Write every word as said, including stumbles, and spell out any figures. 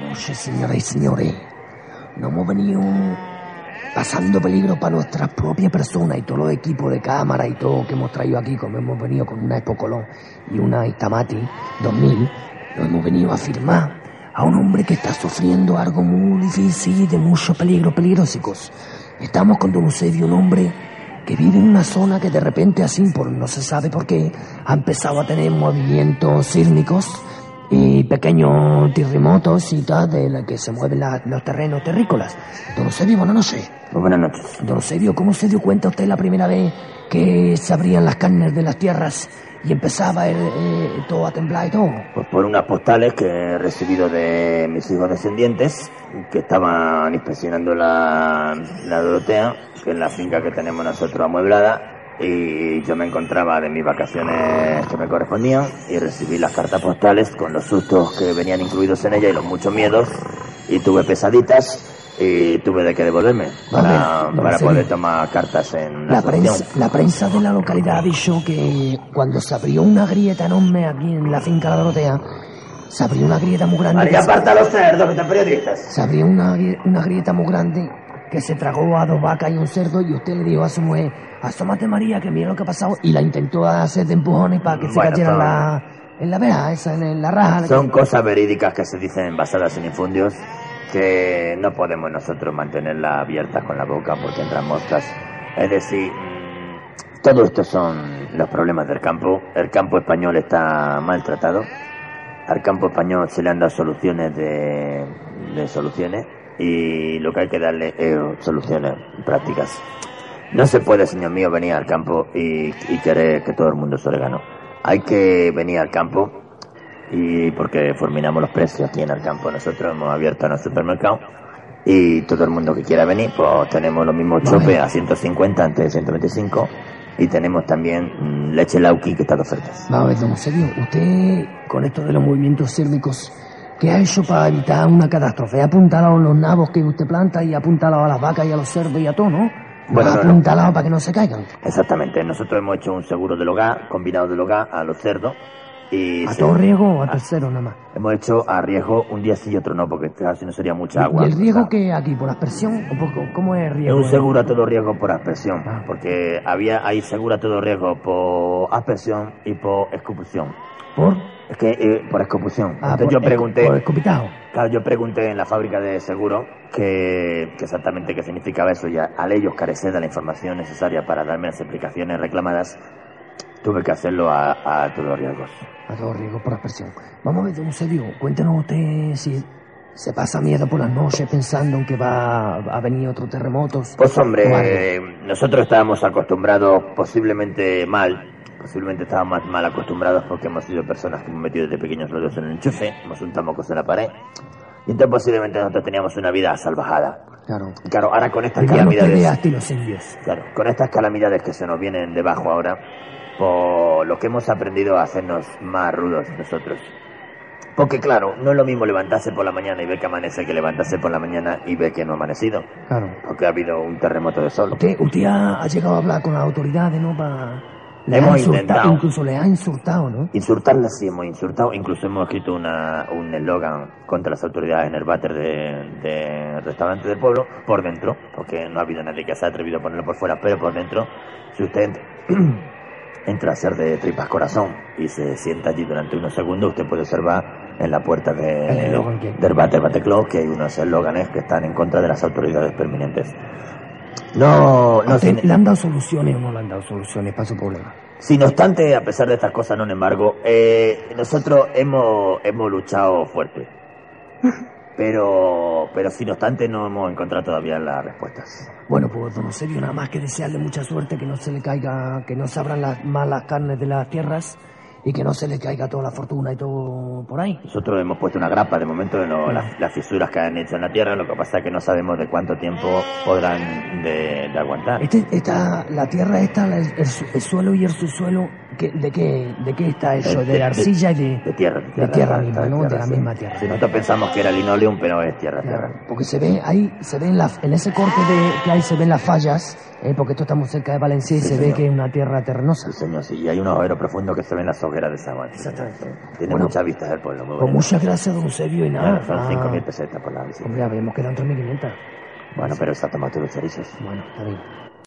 noches, señoras y señores. Nos hemos venido pasando peligro para nuestra propia persona y todos los equipos de cámara y todo que hemos traído aquí, como hemos venido con una Expo Colón y una Itamati dos mil, lo hemos venido a firmar a un hombre que está sufriendo algo muy difícil y de mucho peligro, peligrosicos. Estamos con don Eusebio, un hombre que vive en una zona que de repente así, por no se sabe por qué, ha empezado a tener movimientos sísmicos y pequeños terremotos y tal, de la que se mueven la, los terrenos terrícolas. Don Eusebio, buenas noches. Pues buenas noches. Don Eusebio, ¿cómo se dio cuenta usted la primera vez que se abrían las carnes de las tierras y empezaba el, eh, todo a temblar y todo? Pues por unas postales que he recibido de mis hijos descendientes, que estaban inspeccionando la, la Dorotea, que es la finca que tenemos nosotros amueblada, y yo me encontraba de mis vacaciones que me correspondían y recibí las cartas postales con los sustos que venían incluidos en ella y los muchos miedos, y tuve pesaditas y tuve de que devolverme para, Vale, para sí. poder tomar cartas en la, La prensa, la prensa de la localidad ha dicho que cuando se abrió una grieta enorme aquí en la finca La Dorotea, se abrió una grieta muy grande. María, aparta los cerdos, que están periodistas. Se abrió una, una grieta muy grande que se tragó a dos vacas y un cerdo, y usted le dijo a su mujer: asómate, María, que mira lo que ha pasado, y la intentó hacer de empujones para que se Bueno, cayera en son- la, en la verja, esa, en la raja. Son cosas verídicas que se dicen basadas en infundios, que no podemos nosotros mantenerlas abiertas con la boca porque entran moscas. Es decir, mm, todo esto son los problemas del campo. El campo español está maltratado. Al campo español se le han dado soluciones de, de soluciones, y lo que hay que darle es soluciones prácticas. No se puede, señor mío, venir al campo y, y querer que todo el mundo sea orégano. Hay que venir al campo, y porque fulminamos los precios aquí en el campo. Nosotros hemos abierto nuestro supermercado y todo el mundo que quiera venir, pues tenemos los mismos Vale. chopes a ciento cincuenta antes de ciento veinticinco, y tenemos también mm, leche Lauki, que está de ofertas. Vamos a ver, don Eusebio, usted, con esto de los movimientos sísmicos, ¿qué ha hecho para evitar una catástrofe? ¿Ha apuntalado los nabos que usted planta y ha apuntalado a las vacas y a los cerdos y a todo, no? Bueno, ¿Ha no, no. apuntalado para que no se caigan? Exactamente, nosotros hemos hecho un seguro del hogar, combinado del hogar a los cerdos, y ¿A se- todo riesgo o a a- tercero nada más? hemos hecho a riesgo un día sí y otro no, porque casi no sería mucha agua. ¿Y el riesgo ¿verdad? que aquí, por aspersión? ¿O por- ¿Cómo es el Es riesgo? un seguro a todo riesgo por aspersión, Ah. porque había hay seguro a todo riesgo por aspersión y por escupusión. ¿Por? Es que eh, por escupución. Ah, Entonces por, yo pregunté, por escupitajo. claro, yo pregunté en la fábrica de seguro que, que exactamente qué significaba eso, y a- al ellos carecer de la información necesaria para darme las explicaciones reclamadas, tuve que hacerlo a, a todos los riesgos. A todo riesgo por aspersión. Vamos a ver, don Eusebio, cuéntenos usted si se pasa miedo por las noches pensando en que va a venir otro terremoto. Pues o algo. hombre, eh, nosotros estábamos acostumbrados, posiblemente mal, posiblemente estábamos mal acostumbrados porque hemos sido personas que hemos metido desde pequeños los dedos en el enchufe, hemos untado mocos en la pared, y entonces posiblemente nosotros teníamos una vida salvajada. Claro. Y claro, ahora con estas Digamos que de calamidades, hasta los indios. claro, con estas calamidades que se nos vienen debajo ahora, por lo que hemos aprendido a hacernos más rudos nosotros. Porque claro, no es lo mismo levantarse por la mañana y ver que amanece que levantarse por la mañana y ver que no ha amanecido, Claro. porque ha habido un terremoto de sol. Usted, usted ha, ha llegado a hablar con las autoridades, ¿no? Para... le Hemos ha insultado, intentado. incluso le ha insultado, ¿no? Insultarlas sí hemos insultado, incluso hemos escrito una, un eslogan contra las autoridades en el váter de, de restaurante del pueblo, por dentro, porque no ha habido nadie que se ha atrevido a ponerlo por fuera, pero por dentro, si usted entra a ser de tripas corazón y se sienta allí durante unos segundos, usted puede observar en la puerta El de, eslogan que- del váter Bateclub que hay unos eslóganes que están en contra de las autoridades permanentes. No, ¿A no usted sin- le han dado soluciones o no le han dado soluciones para su problema? Sí, no obstante, a pesar de estas cosas, no, sin embargo, eh, nosotros hemos, hemos luchado fuerte. Pero, pero sin obstante, no hemos encontrado todavía las respuestas. Bueno, pues don Eusebio, nada más que desearle mucha suerte, que no se le caiga, que no se abran las malas carnes de las tierras y que no se le caiga toda la fortuna y todo por ahí. Nosotros hemos puesto una grapa de momento de lo- las, las fisuras que han hecho en la tierra, lo que pasa es que no sabemos de cuánto tiempo podrán de, de aguantar. Este, esta, la tierra esta, la- el, su- el suelo y el subsuelo qué, de, qué, ¿De qué está eso? De- ¿De, de- arcilla y de, De tierra, de tierra. de tierra está- misma, está ¿no? De la sí. misma tierra. Sí, nosotros pensamos que era linoleum, pero es tierra, Claro, tierra. porque se ve ahí, se ve en, la, en ese corte de, que hay, se ven las fallas, eh, porque esto estamos cerca de Valencia y Sí, se ve señor. que es una tierra terrenosa. Sí, señor, sí. Y hay un agujero profundo que se ven las hogueras de esa agua. Exactamente. Tiene Bueno, muchas vistas del pueblo, muy Pues bonito. muchas gracias, don Eusebio, y nada. Bueno, son ah, cinco mil pesetas por la visita. Hombre, habíamos quedado en tres mil quinientas. Bueno, pero se ha tomado todos los chorizos. Bueno, está bien.